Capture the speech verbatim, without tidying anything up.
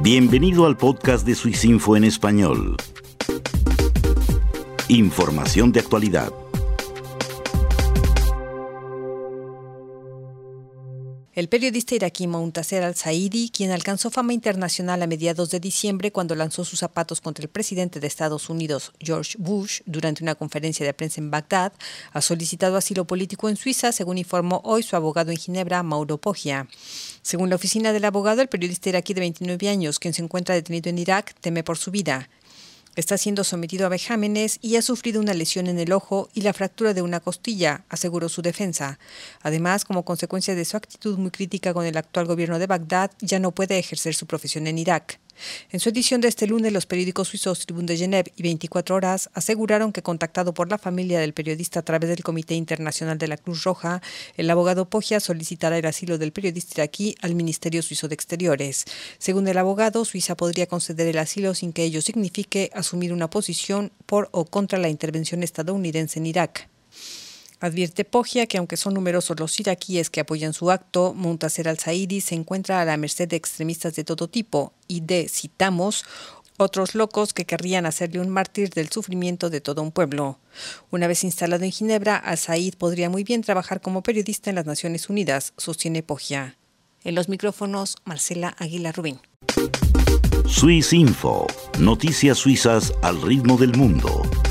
Bienvenido al podcast de Swissinfo en español. Información de actualidad. El periodista iraquí Montaser al-Saidi, quien alcanzó fama internacional a mediados de diciembre cuando lanzó sus zapatos contra el presidente de Estados Unidos, George Bush, durante una conferencia de prensa en Bagdad, ha solicitado asilo político en Suiza, según informó hoy su abogado en Ginebra, Mauro Poggia. Según la oficina del abogado, el periodista iraquí de veintinueve años, quien se encuentra detenido en Irak, teme por su vida. Está siendo sometido a vejámenes y ha sufrido una lesión en el ojo y la fractura de una costilla, aseguró su defensa. Además, como consecuencia de su actitud muy crítica con el actual gobierno de Bagdad, ya no puede ejercer su profesión en Irak. En su edición de este lunes, los periódicos suizos Tribune de Genève y veinticuatro horas aseguraron que, contactado por la familia del periodista a través del Comité Internacional de la Cruz Roja, el abogado Poggia solicitará el asilo del periodista iraquí al Ministerio Suizo de Exteriores. Según el abogado, Suiza podría conceder el asilo sin que ello signifique asumir una posición por o contra la intervención estadounidense en Irak. Advierte Poggia que aunque son numerosos los iraquíes que apoyan su acto, Montaser al-Saidi se encuentra a la merced de extremistas de todo tipo y de, citamos, otros locos que querrían hacerle un mártir del sufrimiento de todo un pueblo. Una vez instalado en Ginebra, al-Said podría muy bien trabajar como periodista en las Naciones Unidas, sostiene Poggia. En los micrófonos, Marcela Aguilar Rubín. Swissinfo, noticias suizas al ritmo del mundo.